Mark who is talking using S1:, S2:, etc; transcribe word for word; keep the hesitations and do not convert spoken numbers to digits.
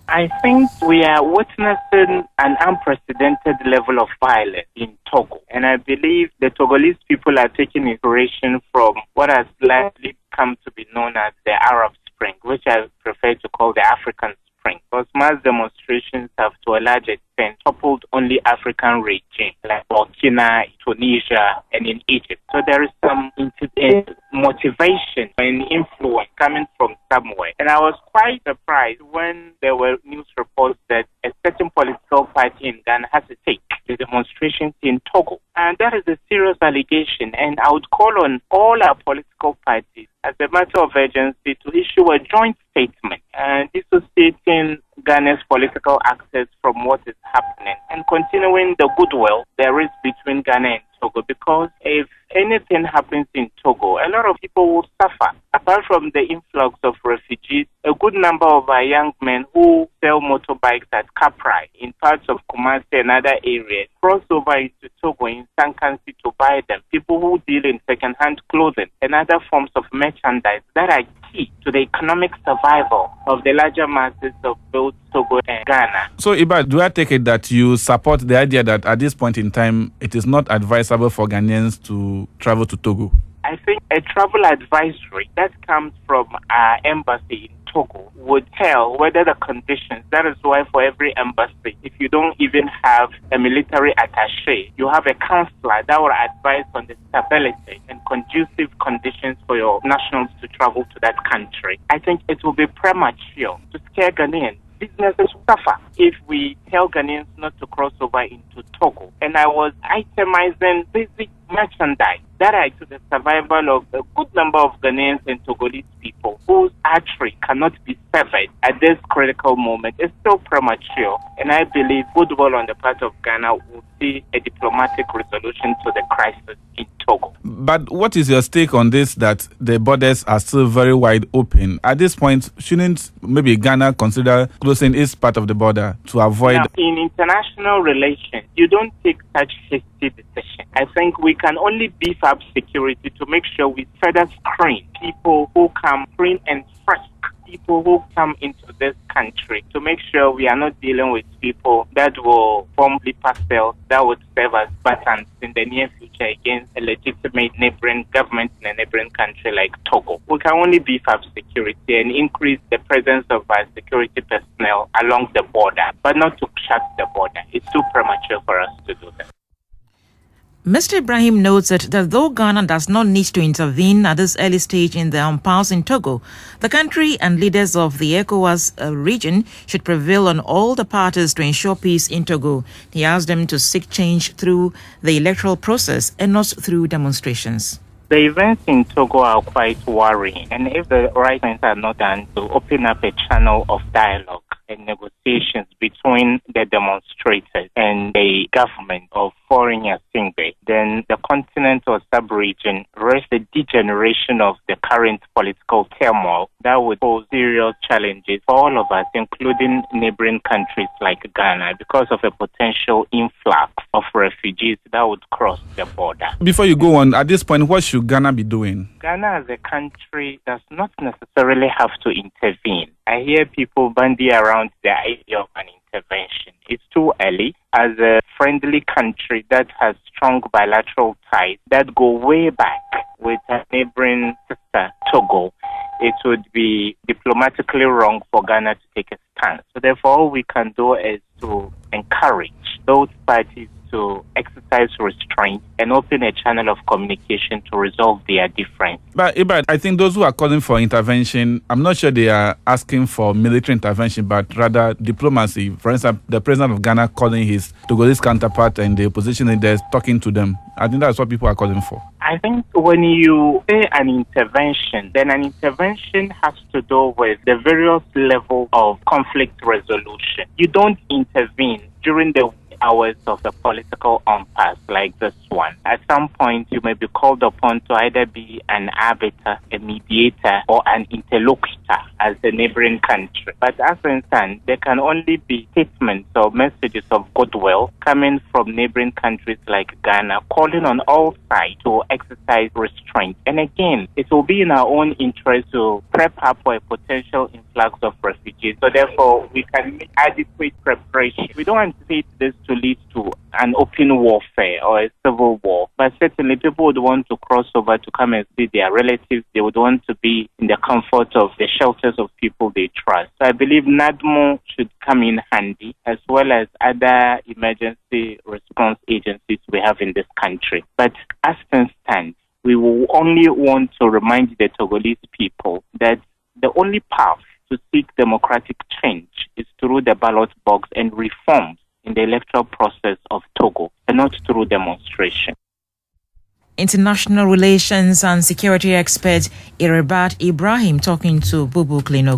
S1: I think we are witnessing an unprecedented level of violence in Togo. And I believe the Togolese people are taking inspiration from what has likely come to be known as the Arab Spring, which I prefer to call the African Spring. Because mass demonstrations have to a large extent toppled only African regions like Burkina, Tunisia, and in Egypt. So there is some motivation and influence coming from somewhere. And I was quite surprised when there were news reports that a certain political party in Ghana has to take the demonstrations in Togo. And that is a serious allegation. And I would call on all our political parties as a matter of urgency to issue a joint statement and dissociating Ghana's political access from what is happening and continuing the goodwill there is between Ghana and Togo, because if anything happens in Togo, a lot of people will suffer. Apart from the influx of refugees, a good number of our young men who sell motorbikes at Kaprai in parts of Kumasi and other areas cross over into Togo in Sankansi to buy them. People who deal in second-hand clothing and other forms of merchandise that are key to the economic survival of the larger masses of both Togo and Ghana.
S2: So, Iba, do I take it that you support the idea that at this point in time, it is not advisable for Ghanaians to travel to Togo?
S1: I think a travel advisory that comes from our embassy in Togo would tell whether the conditions, that is why for every embassy, if you don't even have a military attaché, you have a counselor that will advise on the stability and conducive conditions for your nationals to travel to that country. I think it will be premature to scare Ghanaians. Businesses suffer if we tell Ghanaians not to cross over into Togo. And I was itemizing basic merchandise that are to the survival of a good number of Ghanaians and Togolese people whose artery cannot be severed at this critical moment. It's still premature, and I believe goodwill on the part of Ghana will see a diplomatic resolution to the crisis in Togo.
S2: But what is your stake on this, that the borders are still very wide open? At this point, shouldn't maybe Ghana consider closing its part of the border to avoid...
S1: Now, in international relations, you don't take such hasty decisions. I think we can only beef up security to make sure we further screen people who come clean and fresh, people who come into this country, to make sure we are not dealing with people that will form the parcel that would serve as buttons in the near future against a legitimate neighboring government in a neighboring country like Togo. We can only beef up security and increase the presence of our security personnel along the border, but not to shut the border. It's too premature for us to do that.
S3: Mister Ibrahim notes that, that though Ghana does not need to intervene at this early stage in the impasse in Togo, the country and leaders of the ECOWAS uh, region should prevail on all the parties to ensure peace in Togo. He asked them to seek change through the electoral process and not through demonstrations.
S1: The events in Togo are quite worrying, and if the right things are not done to open up a channel of dialogue and negotiations between the demonstrators and the government of Foreign Yasingbe, then the continent or sub-region risks the degeneration of the current political turmoil that would pose serious challenges for all of us, including neighboring countries like Ghana, because of a potential influx of refugees that would cross the border.
S2: Before you go on, at this point, what should Ghana be doing?
S1: Ghana as a country does not necessarily have to intervene. I hear people bandy around the idea of an intervention. It's too early. As a friendly country that has strong bilateral ties that go way back with a neighboring sister, Togo, it would be diplomatically wrong for Ghana to take a stance. So therefore, all we can do is to encourage those parties to exercise restraint and open a channel of communication to resolve their difference.
S2: But, but I think those who are calling for intervention, I'm not sure they are asking for military intervention, but rather diplomacy. For instance, the president of Ghana calling his Togolese counterpart and the opposition leaders talking to them. I think that's what people are calling for.
S1: I think when you say an intervention, then an intervention has to do with the various levels of conflict resolution. You don't intervene during the hours of the political impasse like this one. At some point, you may be called upon to either be an arbiter, a mediator, or an interlocutor as the neighboring country. But as it stands, there can only be statements or messages of goodwill coming from neighboring countries like Ghana, calling on all sides to exercise restraint. And again, it will be in our own interest to prep up for a potential influx of refugees. So therefore, we can make adequate preparation. We don't anticipate this to lead to an open warfare or a civil war, but certainly people would want to cross over to come and see their relatives. They would want to be in the comfort of the shelters of people they trust. So I believe NADMO should come in handy, as well as other emergency response agencies we have in this country. But as things stand, we will only want to remind the Togolese people that the only path to seek democratic change is through the ballot box and reforms in the electoral process of Togo, and not through demonstration.
S3: International relations and security expert Iribat Ibrahim talking to Bubu Klino.